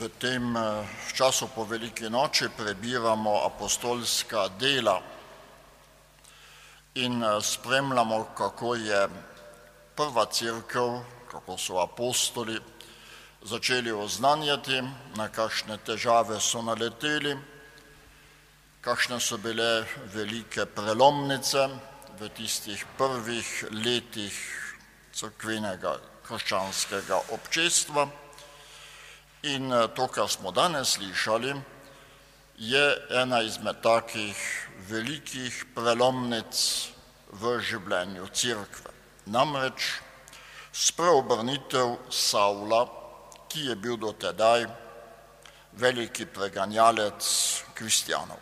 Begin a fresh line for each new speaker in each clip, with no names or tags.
V tem času po Veliki noči prebiramo apostolska dela in spremljamo, kako je prva cerkev, kako so apostoli začeli oznanjati, na kakšne težave so naleteli, kakšne so bile velike prelomnice v tistih prvih letih cerkvenega krščanskega občestva. In to, kar smo danes slišali, je ena izmed takih velikih prelomnic v življenju cerkve. Namreč spreobrnitev Savla, ki je bil dotedaj veliki preganjalec kristjanov.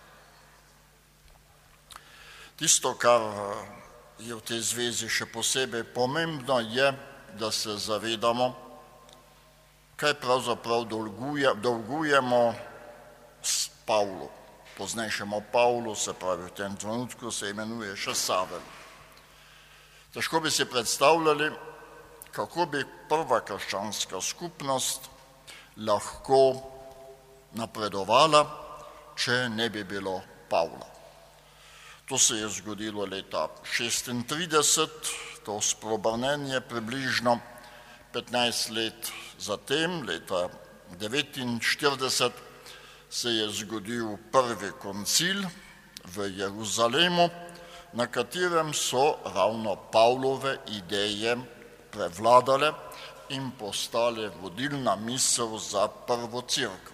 Tisto, kar je v tej zvezi še posebej pomembno, je, da se zavedamo, kaj pravzaprav dolgujemo Pavlu, poznejšemu Pavlu, se pravi v tem trenutku se imenuje še Savel. Težko bi si predstavljali, kako bi prva krščanska skupnost lahko napredovala, če ne bi bilo Pavla. To se je zgodilo leta 36, to spreobrnenje približno 15 let zatem, leta 49, se je zgodil prvi koncil v Jeruzalemu, na katerem so ravno Pavlove ideje prevladale in postale vodilna misel za prvo cerkev.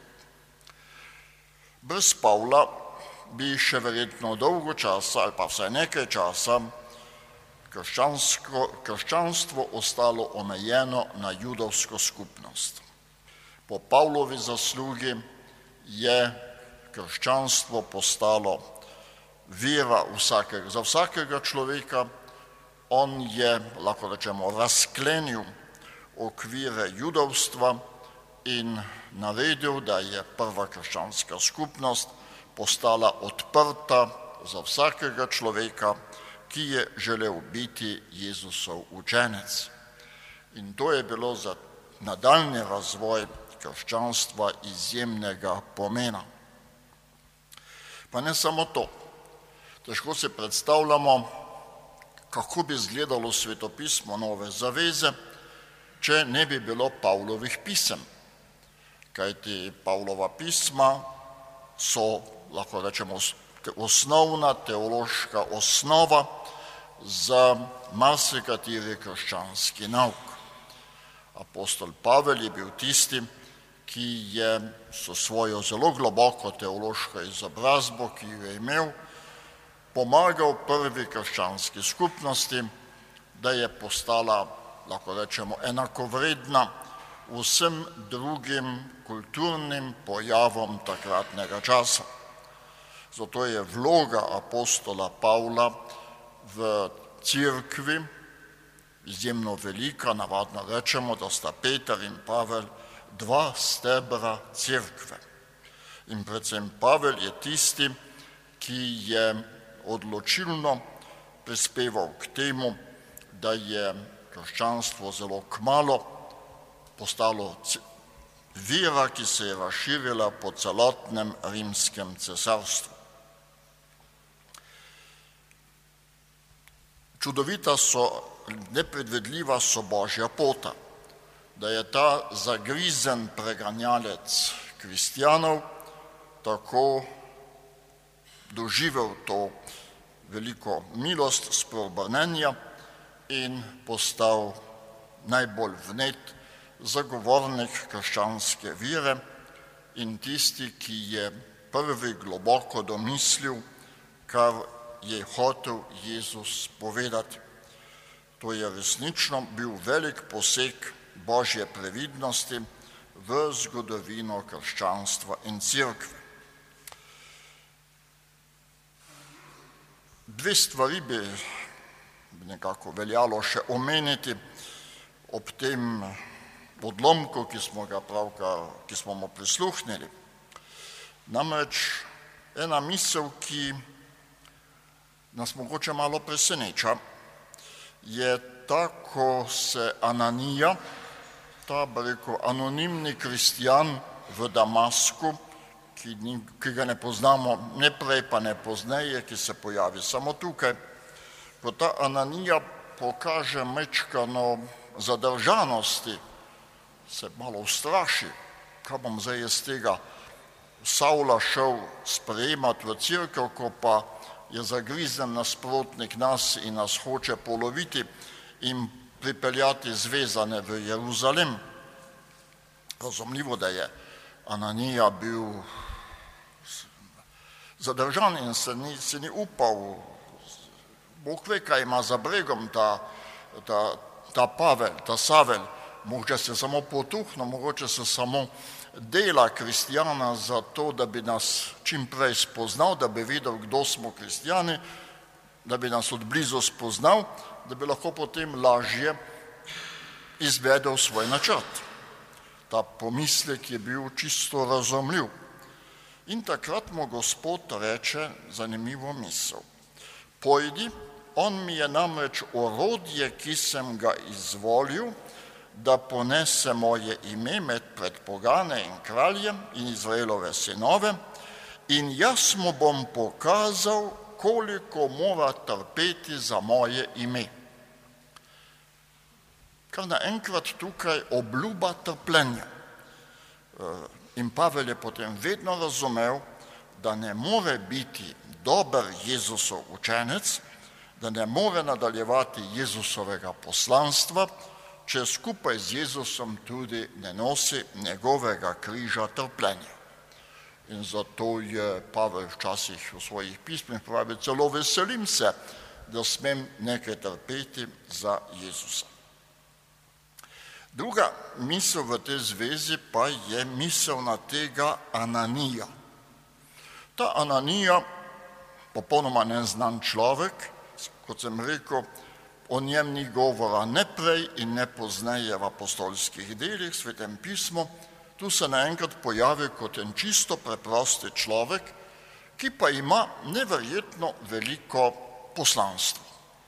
Brez Pavla bi še verjetno dolgo časa, ali pa vsaj nekaj časa, krščanstvo ostalo omejeno na judovsko skupnost. Po Pavlovi zaslugi je krščanstvo postalo vera za vsakega človeka. On je, lahko rečemo, razklenil okvire judovstva in naredil, da je prva krščanska skupnost postala odprta za vsakega človeka, ki je želel biti Jezusov učenec. In to je bilo za nadaljnji razvoj krščanstva izjemnega pomena. Pa ne samo to. Težko si predstavljamo, kako bi izgledalo svetopismo Nove zaveze, če ne bi bilo Pavlovih pisem. Kajti Pavlova pisma so, lahko rečemo, osnovna teološka osnova za marsikateri krščanski nauk. Apostol Pavel je bil tisti, ki je s svojo zelo globoko teološko izobrazbo, ki jo je imel, pomagal prvi krščanski skupnosti, da je postala, lahko rečemo, enakovredna vsem drugim kulturnim pojavom takratnega časa. Zato je vloga apostola Pavla v cerkvi izjemno velika. Navadno rečemo, da sta Peter in Pavel dva stebra cerkve. In predvsem Pavel je tisti, ki je odločilno prispeval k temu, da je krščanstvo zelo kmalu postalo vera, ki se je razširila po celotnem rimskem cesarstvu. Čudovita nepredvidljiva so Božja pota, da je ta zagrizen preganjalec kristjanov tako doživel to veliko milost spreobrnenja in postal najbolj vnet zagovornik krščanske vere in tisti, ki je prvi globoko domislil, kar je hotel Jezus povedati. To je resnično bil velik poseg Božje previdnosti v zgodovino krščanstva in cerkve. Dve stvari bi nekako veljalo še omeniti ob tem odlomku, ki smo mu prisluhnili. Namreč ena misel, ki nas mogoče malo preseneča, je ta, ko se Ananija, ta, anonimni kristjan, v Damasku, ki ga ne poznamo ne prej, pa ne pozneje, ki se pojavi samo tukaj, ko ta Ananija pokaže mečkano zadržanosti, se malo ustraši, kaj bom zdaj iz tega Savla šel sprejemati v cerkev, ko pa je zagrizen nasprotnik nas in nas hoče poloviti in pripeljati zvezane v Jeruzalem. Razumljivo, da je Ananija bil zadržan in se ni upal. Bog ve, kaj ima za bregom ta Pavel, ta Savel. Mogoče se samo potuhno, mogoče se samo dela kristjana za to, da bi nas čim prej spoznal, da bi videl, kdo smo kristjani, da bi nas odblizu spoznal, da bi lahko potem lažje izvedel svoj načrt. Ta pomislek je bil čisto razumljiv. In takrat mu Gospod reče zanimivo misel. Pojdi, on mi je namreč orodje, ki sem ga izvolil, da ponese moje ime med pogane in kraljem in Izraelove sinove, in jaz mu bom pokazal, koliko mora trpeti za moje ime. Kar naenkrat tukaj obljuba trpljenja. In Pavel je potem vedno razumel, da ne more biti dober Jezusov učenec, da ne more nadaljevati Jezusovega poslanstva, če skupaj z Jezusom tudi ne nosi njegovega križa trpljenja. In zato je Pavel včasih v svojih pismih pravi, celo veselim se, da smem nekaj trpeti za Jezusa. Druga misel v tej zvezi pa je misel na tega Ananija. Ta Ananija, popolnoma neznan človek, kot sem rekel, o njem ni govora ne prej in ne pozneje v apostolskih delih, Svetem pismu, tu se naenkrat pojavi kot en čisto preprosti človek, ki pa ima neverjetno veliko poslanstvo.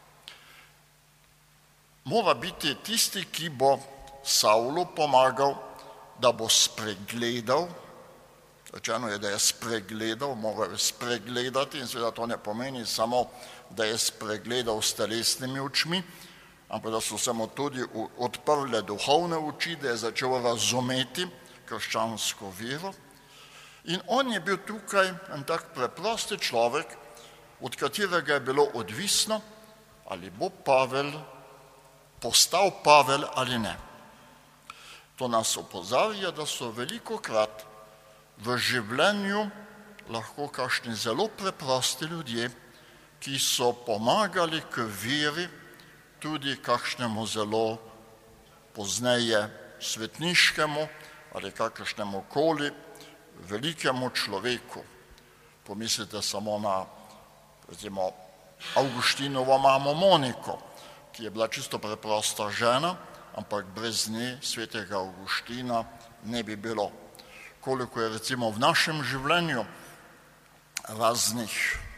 Mora biti tisti, ki bo Savlu pomagal, da bo spregledal, rečeno je, da je spregledal, mora je spregledati in seveda to ne pomeni samo, da je spregledal s telesnimi očmi, ampak da so se mu tudi odprle duhovne oči, da je začel razumeti krščansko vero. In on je bil tukaj en tak preprosti človek, od katerega je bilo odvisno, ali bo Pavel postal Pavel ali ne. To nas opozarja, da so velikokrat v življenju lahko kakšni zelo preprosti ljudje, ki so pomagali k veri tudi kakšnemu zelo pozneje svetniškemu ali kakršnemu koli velikemu človeku. Pomislite samo na, recimo, Avguštinovo mamo Moniko, ki je bila čisto preprosta žena, ampak brez nje svetega Avguština ne bi bilo. Koliko je recimo v našem življenju raznih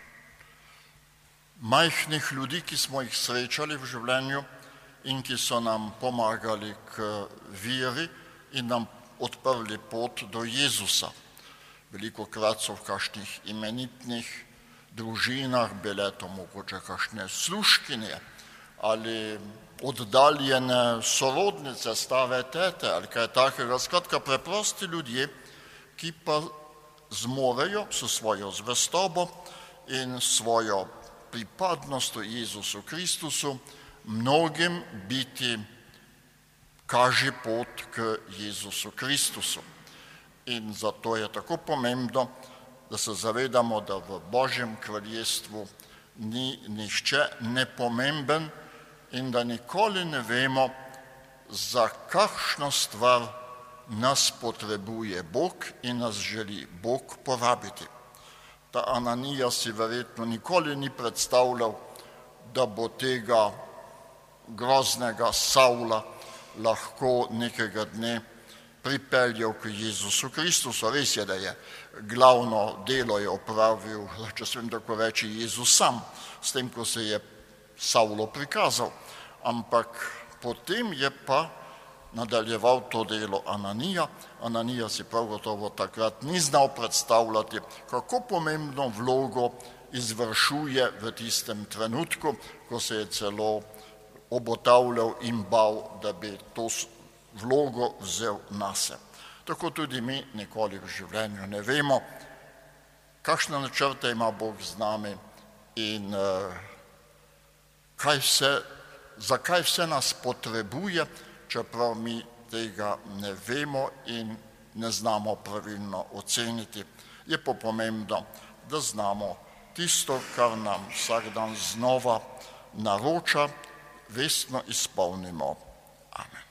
majhnih ljudi, ki smo jih srečali v življenju in ki so nam pomagali k veri in nam odprli pot do Jezusa. Velikokrat so v kakšnih imenitnih družinah bile to mogoče kakšne služkinje ali oddaljene sorodnice, stare tete ali kaj takega. Skratka, preprosti ljudje, ki pa zmorejo s svojo zvestobo in svojo pripadnostjo Jezusu Kristusu mnogim biti kaži pot k Jezusu Kristusu. In zato je tako pomembno, da se zavedamo, da v Božjem kraljestvu ni nihče nepomemben in da nikoli ne vemo, za kakšno stvar nas potrebuje Bog in nas želi Bog porabiti. Ta Ananija si verjetno nikoli ni predstavljal, da bo tega groznega Savla lahko nekega dne pripeljal k Jezusu Kristusu. Res je, da je glavno delo je opravil, če smem tako reči, Jezus sam, s tem, ko se je Savlo prikazal. Ampak potem je pa nadaljeval to delo Ananija. Ananija si prav gotovo takrat ni znal predstavljati, kako pomembno vlogo izvršuje v tistem trenutku, ko se je celo obotavljal in bal, da bi to vlogo vzel nase. Tako tudi mi nikoli v življenju ne vemo, kakšne načrte ima Bog z nami in zakaj vse nas potrebuje, čeprav mi tega ne vemo in ne znamo pravilno oceniti. Je pa pomembno, da znamo tisto, kar nam vsak dan znova naroča, vestno izpolnimo. Amen.